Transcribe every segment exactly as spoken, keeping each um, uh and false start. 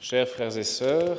Chers frères et sœurs,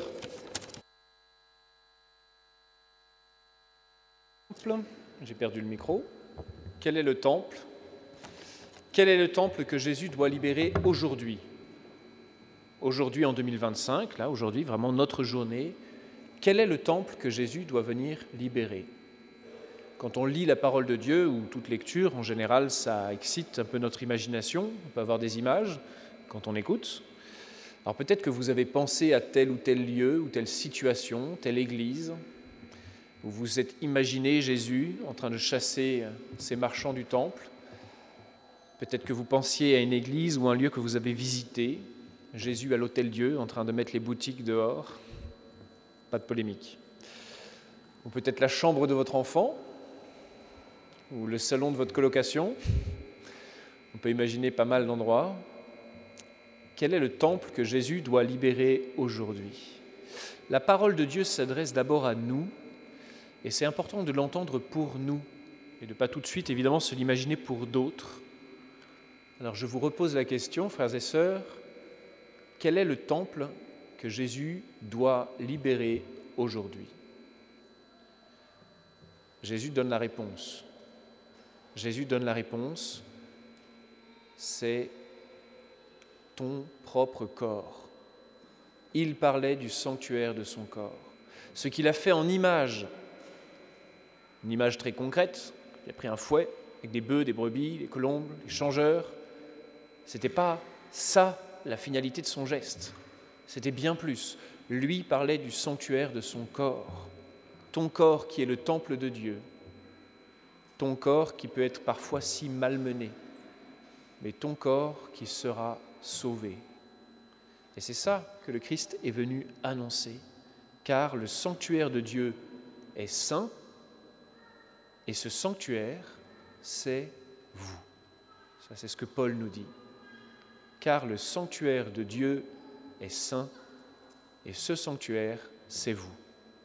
j'ai perdu le micro. Quel est le temple ? Quel est le temple que Jésus doit libérer aujourd'hui ? Aujourd'hui en deux mille vingt-cinq, là aujourd'hui, vraiment notre journée, quel est le temple que Jésus doit venir libérer ? Quand on lit la parole de Dieu, ou toute lecture, en général, ça excite un peu notre imagination, on peut avoir des images quand on écoute. Alors peut-être que vous avez pensé à tel ou tel lieu, ou telle situation, telle église. Vous vous êtes imaginé Jésus en train de chasser ces marchands du temple. Peut-être que vous pensiez à une église ou un lieu que vous avez visité. Jésus à l'Hôtel-Dieu en train de mettre les boutiques dehors. Pas de polémique. Ou peut-être la chambre de votre enfant, ou le salon de votre colocation. On peut imaginer pas mal d'endroits. Quel est le temple que Jésus doit libérer aujourd'hui ? La parole de Dieu s'adresse d'abord à nous, et c'est important de l'entendre pour nous, et de ne pas tout de suite, évidemment, se l'imaginer pour d'autres. Alors je vous repose la question, frères et sœurs, quel est le temple que Jésus doit libérer aujourd'hui ? Jésus donne la réponse. Jésus donne la réponse, c'est ton propre corps. Il parlait du sanctuaire de son corps. Ce qu'il a fait en image, une image très concrète, il a pris un fouet avec des bœufs, des brebis, des colombes, des changeurs. Ce n'était pas ça la finalité de son geste, c'était bien plus. Lui parlait du sanctuaire de son corps, ton corps qui est le temple de Dieu, ton corps qui peut être parfois si malmené, mais ton corps qui sera sauvé. Et c'est ça que le Christ est venu annoncer, car le sanctuaire de Dieu est saint, et ce sanctuaire, c'est vous. Ça, c'est ce que Paul nous dit. Car le sanctuaire de Dieu est saint, et ce sanctuaire, c'est vous.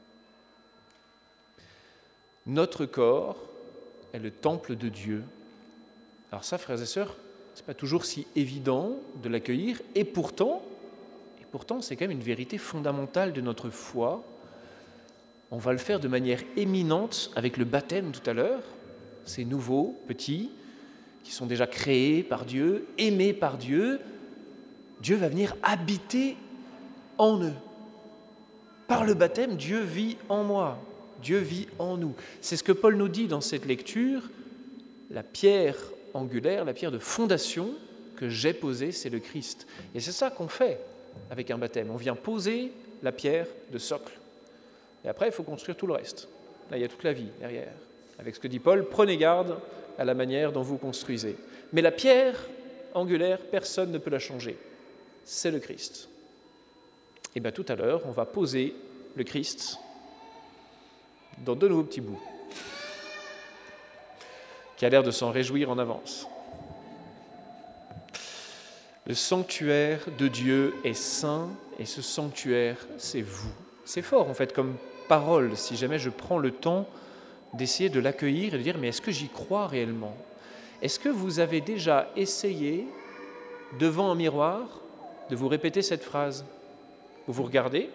Notre corps est le temple de Dieu. Alors ça, frères et sœurs, ce n'est pas toujours si évident de l'accueillir, et pourtant, et pourtant, c'est quand même une vérité fondamentale de notre foi. On va le faire de manière éminente avec le baptême tout à l'heure. Ces nouveaux, petits, qui sont déjà créés par Dieu, aimés par Dieu. Dieu va venir habiter en eux. Par le baptême, Dieu vit en moi, Dieu vit en nous. C'est ce que Paul nous dit dans cette lecture. La pierre angulaire, la pierre de fondation que j'ai posée, c'est le Christ. Et c'est ça qu'on fait avec un baptême. On vient poser la pierre de socle. Et après, il faut construire tout le reste. Là, il y a toute la vie derrière. Avec ce que dit Paul, prenez garde à la manière dont vous construisez. Mais la pierre angulaire, personne ne peut la changer. C'est le Christ. Et bien tout à l'heure, on va poser le Christ dans deux nouveaux petits bouts, qui a l'air de s'en réjouir en avance. Le sanctuaire de Dieu est saint, et ce sanctuaire, c'est vous. C'est fort, en fait, comme parole, si jamais je prends le temps d'essayer de l'accueillir et de dire, mais est-ce que j'y crois réellement ? Est-ce que vous avez déjà essayé, devant un miroir, de vous répéter cette phrase ? Vous vous regardez,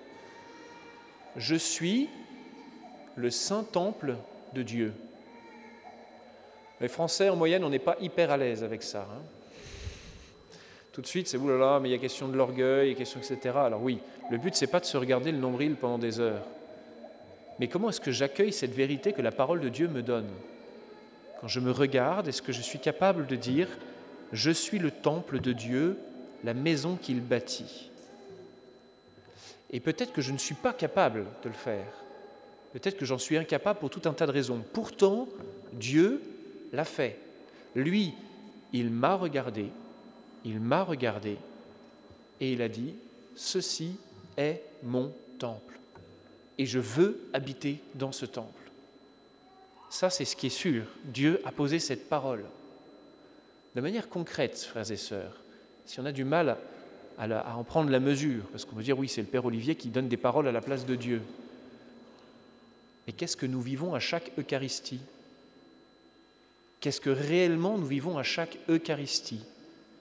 je suis le saint temple de Dieu. Les Français, en moyenne, on n'est pas hyper à l'aise avec ça. Hein. Tout de suite, c'est oulala, mais il y a question de l'orgueil, il y a question, et cetera. Alors oui, le but, c'est pas de se regarder le nombril pendant des heures. Mais comment est-ce que j'accueille cette vérité que la parole de Dieu me donne ? Quand je me regarde, est-ce que je suis capable de dire « Je suis le temple de Dieu, la maison qu'il bâtit ». Et peut-être que je ne suis pas capable de le faire. Peut-être que j'en suis incapable pour tout un tas de raisons. Pourtant, Dieu l'a fait. Lui, il m'a regardé, il m'a regardé, et il a dit « Ceci est mon temple, et je veux habiter dans ce temple. » Ça, c'est ce qui est sûr. Dieu a posé cette parole. De manière concrète, frères et sœurs, si on a du mal à, la, à en prendre la mesure, parce qu'on peut dire, oui, c'est le Père Olivier qui donne des paroles à la place de Dieu. Mais qu'est-ce que nous vivons à chaque Eucharistie ? Qu'est-ce que réellement nous vivons à chaque Eucharistie ?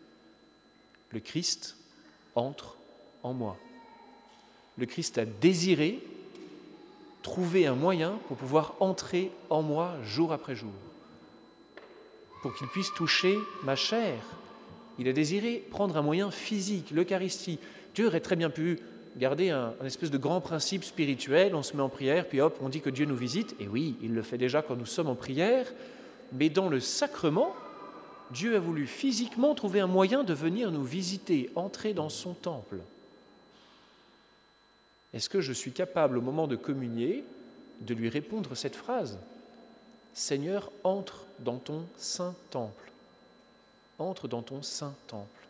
Le Christ entre en moi. le Christ a désiré trouver un moyen pour pouvoir entrer en moi jour après jour, pour qu'il puisse toucher ma chair. Il a désiré prendre un moyen physique, l'Eucharistie. Dieu aurait très bien pu garder un, un espèce de grand principe spirituel, on se met en prière, puis hop, on dit que Dieu nous visite. Et oui, il le fait déjà quand nous sommes en prière, mais dans le sacrement, Dieu a voulu physiquement trouver un moyen de venir nous visiter, entrer dans son temple. Est-ce que je suis capable, au moment de communier, de lui répondre cette phrase ? Seigneur, entre dans ton saint temple. Entre dans ton saint temple.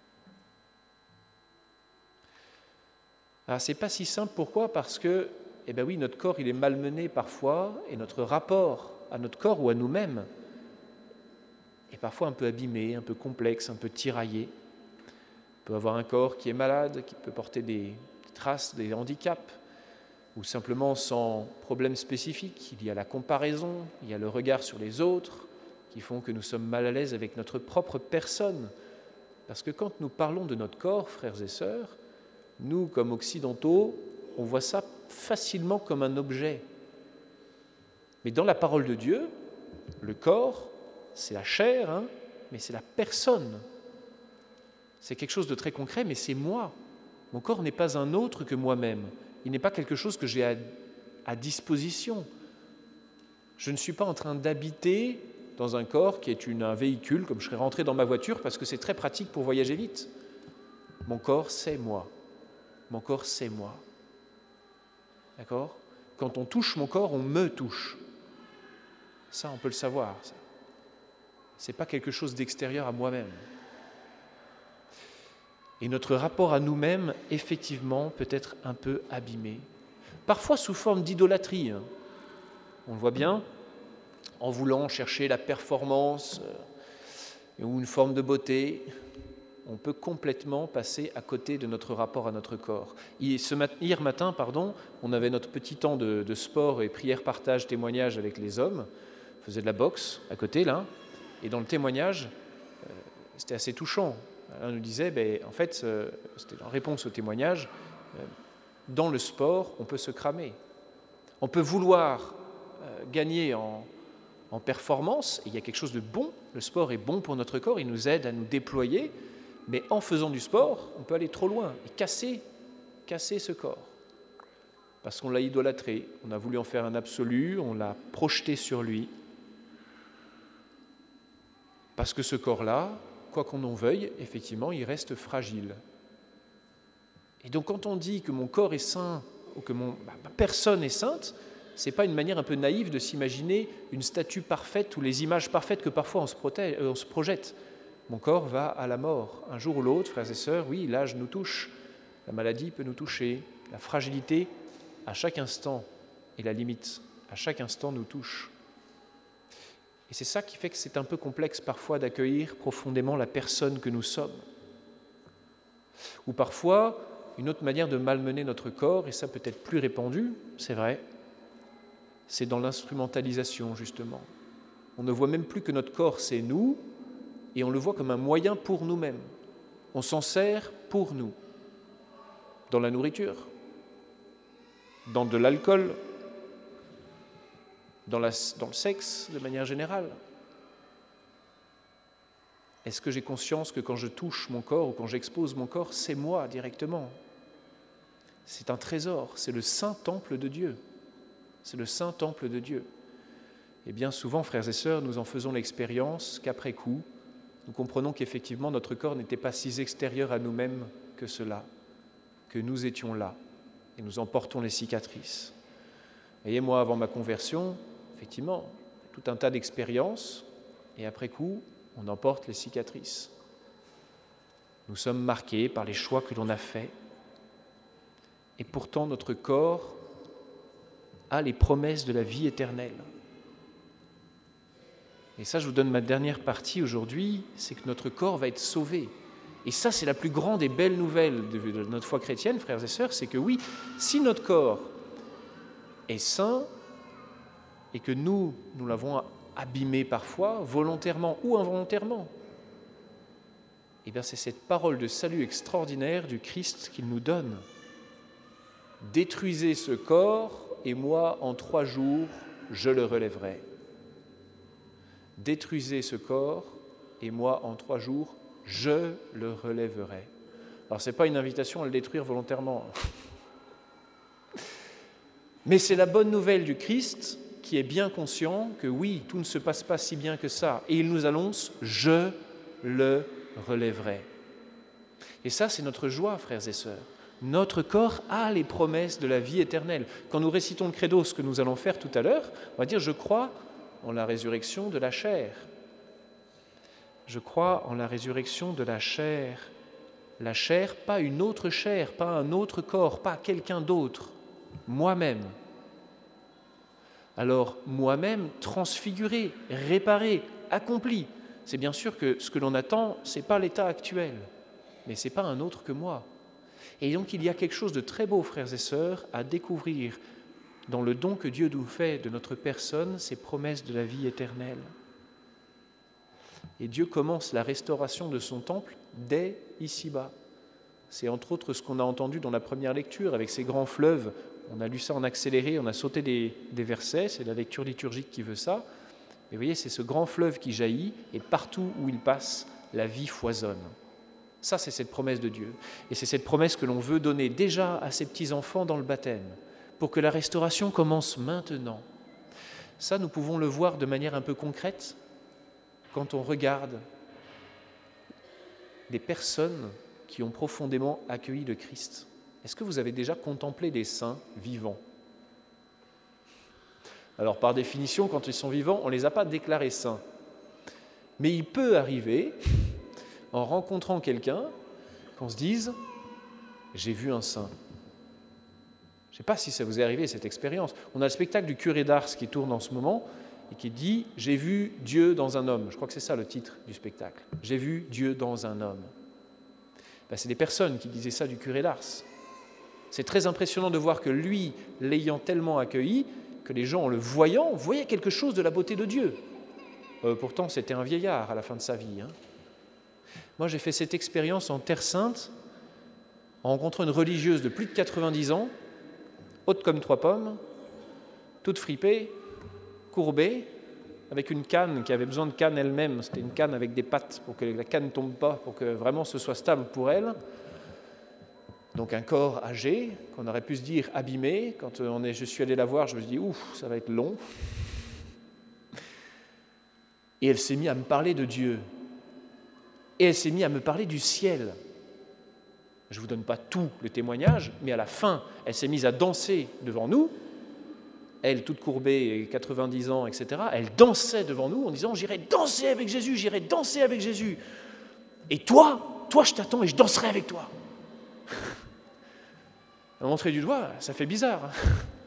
Ah, c'est pas si simple, pourquoi ? Parce que, eh ben oui, notre corps, il est malmené parfois, et notre rapport à notre corps ou à nous-mêmes est parfois un peu abîmé, un peu complexe, un peu tiraillé. On peut avoir un corps qui est malade, qui peut porter des traces, des handicaps, ou simplement sans problème spécifique. Il y a la comparaison, il y a le regard sur les autres, qui font que nous sommes mal à l'aise avec notre propre personne. Parce que quand nous parlons de notre corps, frères et sœurs, nous, comme occidentaux, on voit ça facilement comme un objet. Mais dans la parole de Dieu, le corps, c'est la chair, hein, mais c'est la personne. C'est quelque chose de très concret, mais c'est moi. Mon corps n'est pas un autre que moi-même. Il n'est pas quelque chose que j'ai à, à disposition. Je ne suis pas en train d'habiter dans un corps qui est une, un véhicule, comme je serais rentré dans ma voiture, parce que c'est très pratique pour voyager vite. Mon corps, c'est moi. Mon corps, c'est moi. D'accord ? Quand on touche mon corps, on me touche. Ça, on peut le savoir. Ça. Ce n'est pas quelque chose d'extérieur à moi-même. Et notre rapport à nous-mêmes, effectivement, peut être un peu abîmé. Parfois sous forme d'idolâtrie. Hein. On le voit bien, en voulant chercher la performance euh, ou une forme de beauté, on peut complètement passer à côté de notre rapport à notre corps. Hier matin, pardon, on avait notre petit temps de, de sport et prière, partage, témoignage avec les hommes. On faisait de la boxe à côté, là. Et dans le témoignage, euh, c'était assez touchant. On nous disait, ben, en fait, euh, c'était en réponse au témoignage, euh, dans le sport, on peut se cramer. On peut vouloir euh, gagner en, en performance, et il y a quelque chose de bon. Le sport est bon pour notre corps, il nous aide à nous déployer, mais en faisant du sport, on peut aller trop loin et casser, casser ce corps. Parce qu'on l'a idolâtré, on a voulu en faire un absolu, on l'a projeté sur lui. Parce que ce corps-là, quoi qu'on en veuille, effectivement, il reste fragile. Et donc quand on dit que mon corps est saint, ou que mon, ma personne est sainte, ce n'est pas une manière un peu naïve de s'imaginer une statue parfaite ou les images parfaites que parfois on se, protège, euh, on se projette. Mon corps va à la mort. Un jour ou l'autre, frères et sœurs, oui, l'âge nous touche, la maladie peut nous toucher, la fragilité, à chaque instant, et la limite, à chaque instant nous touche. Et c'est ça qui fait que c'est un peu complexe parfois d'accueillir profondément la personne que nous sommes. Ou parfois, une autre manière de malmener notre corps, et ça peut être plus répandu, c'est vrai, c'est dans l'instrumentalisation justement. On ne voit même plus que notre corps c'est nous, et on le voit comme un moyen pour nous-mêmes. On s'en sert pour nous, dans la nourriture, dans de l'alcool, Dans, la, dans le sexe, de manière générale. Est-ce que j'ai conscience que quand je touche mon corps ou quand j'expose mon corps, c'est moi directement ? C'est un trésor, c'est le saint temple de Dieu. C'est le saint temple de Dieu. Et bien souvent, frères et sœurs, nous en faisons l'expérience qu'après coup, nous comprenons qu'effectivement notre corps n'était pas si extérieur à nous-mêmes que cela, que nous étions là, et nous en portons les cicatrices. Vous voyez, moi, avant ma conversion, effectivement, tout un tas d'expériences, et après coup, on emporte les cicatrices. Nous sommes marqués par les choix que l'on a faits, et pourtant notre corps a les promesses de la vie éternelle. Et ça, je vous donne ma dernière partie aujourd'hui, c'est que notre corps va être sauvé. Et ça, c'est la plus grande et belle nouvelle de notre foi chrétienne, frères et sœurs, c'est que oui, si notre corps est saint, et que nous, nous l'avons abîmé parfois, volontairement ou involontairement, eh bien c'est cette parole de salut extraordinaire du Christ qu'il nous donne. Détruisez ce corps, et moi, en trois jours, je le relèverai. Détruisez ce corps, et moi, en trois jours, je le relèverai. Alors, ce n'est pas une invitation à le détruire volontairement. Mais c'est la bonne nouvelle du Christ qui est bien conscient que oui, tout ne se passe pas si bien que ça. Et il nous annonce « je le relèverai ». Et ça, c'est notre joie, frères et sœurs. Notre corps a les promesses de la vie éternelle. Quand nous récitons le credo, ce que nous allons faire tout à l'heure, on va dire « je crois en la résurrection de la chair ». Je crois en la résurrection de la chair. La chair, pas une autre chair, pas un autre corps, pas quelqu'un d'autre, moi-même. Alors, moi-même, transfiguré, réparé, accompli. C'est bien sûr que ce que l'on attend, ce n'est pas l'état actuel, mais ce n'est pas un autre que moi. Et donc, il y a quelque chose de très beau, frères et sœurs, à découvrir dans le don que Dieu nous fait de notre personne, ces promesses de la vie éternelle. Et Dieu commence la restauration de son temple dès ici-bas. C'est entre autres ce qu'on a entendu dans la première lecture avec ces grands fleuves. On a lu ça en accéléré, on a sauté des, des versets, c'est la lecture liturgique qui veut ça. Mais vous voyez, c'est ce grand fleuve qui jaillit et partout où il passe, la vie foisonne. Ça, c'est cette promesse de Dieu. Et c'est cette promesse que l'on veut donner déjà à ses petits-enfants dans le baptême, pour que la restauration commence maintenant. Ça, nous pouvons le voir de manière un peu concrète quand on regarde des personnes qui ont profondément accueilli le Christ. Est-ce que vous avez déjà contemplé des saints vivants ? Alors, par définition, quand ils sont vivants, on ne les a pas déclarés saints. Mais il peut arriver, en rencontrant quelqu'un, qu'on se dise « j'ai vu un saint ». Je ne sais pas si ça vous est arrivé, cette expérience. On a le spectacle du curé d'Ars qui tourne en ce moment et qui dit « j'ai vu Dieu dans un homme ». Je crois que c'est ça le titre du spectacle. « J'ai vu Dieu dans un homme ». Ben, c'est des personnes qui disaient ça du curé d'Ars. C'est très impressionnant de voir que lui, l'ayant tellement accueilli, que les gens, en le voyant, voyaient quelque chose de la beauté de Dieu. Euh, pourtant, c'était un vieillard à la fin de sa vie. Hein. Moi, j'ai fait cette expérience en Terre Sainte, en rencontrant une religieuse de plus de quatre-vingt-dix ans, haute comme trois pommes, toute fripée, courbée, avec une canne qui avait besoin de canne elle-même. C'était une canne avec des pattes pour que la canne ne tombe pas, pour que vraiment ce soit stable pour elle. Donc un corps âgé, qu'on aurait pu se dire abîmé. Quand on est, je suis allé la voir, je me suis dit, ouf, ça va être long. Et elle s'est mise à me parler de Dieu. Et elle s'est mise à me parler du ciel. Je ne vous donne pas tout le témoignage, mais à la fin, elle s'est mise à danser devant nous. Elle, toute courbée, quatre-vingt-dix ans, et cetera, elle dansait devant nous en disant « J'irai danser avec Jésus, j'irai danser avec Jésus. Et toi, toi, je t'attends et je danserai avec toi. » À montrer du doigt, ça fait bizarre. Hein.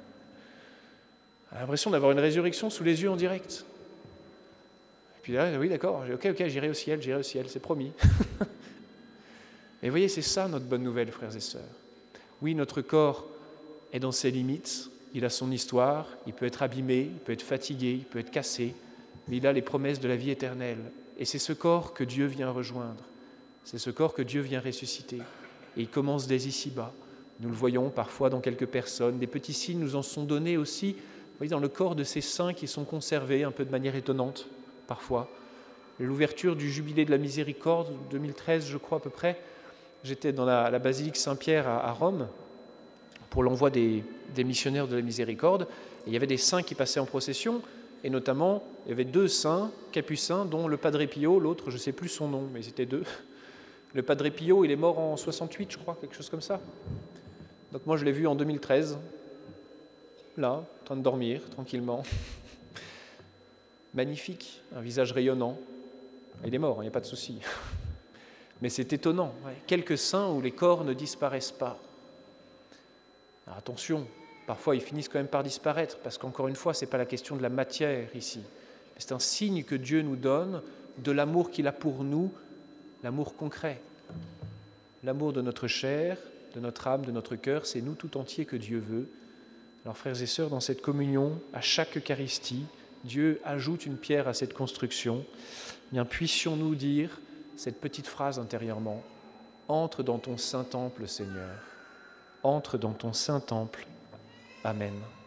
On a l'impression d'avoir une résurrection sous les yeux en direct. Et puis là, oui, d'accord, ok, ok, j'irai au ciel, j'irai au ciel, c'est promis. Et vous voyez, c'est ça notre bonne nouvelle, frères et sœurs. Oui, notre corps est dans ses limites, il a son histoire, il peut être abîmé, il peut être fatigué, il peut être cassé, mais il a les promesses de la vie éternelle. Et c'est ce corps que Dieu vient rejoindre, c'est ce corps que Dieu vient ressusciter. Et il commence dès ici-bas. Nous le voyons parfois dans quelques personnes, des petits signes nous en sont donnés aussi, vous voyez, dans le corps de ces saints qui sont conservés un peu de manière étonnante, parfois. L'ouverture du Jubilé de la Miséricorde, deux mille treize, je crois à peu près, j'étais dans la, la basilique Saint-Pierre à, à Rome pour l'envoi des, des missionnaires de la Miséricorde. Et il y avait des saints qui passaient en procession, et notamment, il y avait deux saints capucins, dont le Padre Pio, l'autre, je ne sais plus son nom, mais c'était deux. Le Padre Pio, il est mort en soixante-huit, je crois, quelque chose comme ça. Donc moi, je l'ai vu en deux mille treize, là, en train de dormir, tranquillement. Magnifique, un visage rayonnant. Il est mort, il n'y a pas de souci. Mais c'est étonnant, ouais. Quelques saints où les corps ne disparaissent pas. Alors attention, parfois ils finissent quand même par disparaître, parce qu'encore une fois, ce n'est pas la question de la matière ici. C'est un signe que Dieu nous donne de l'amour qu'il a pour nous, l'amour concret. L'amour de notre chair, de notre âme, de notre cœur, c'est nous tout entiers que Dieu veut. Alors frères et sœurs, dans cette communion, à chaque Eucharistie, Dieu ajoute une pierre à cette construction. Eh bien, puissions-nous dire cette petite phrase intérieurement : « Entre dans ton saint temple, Seigneur. entre dans ton saint temple. Amen.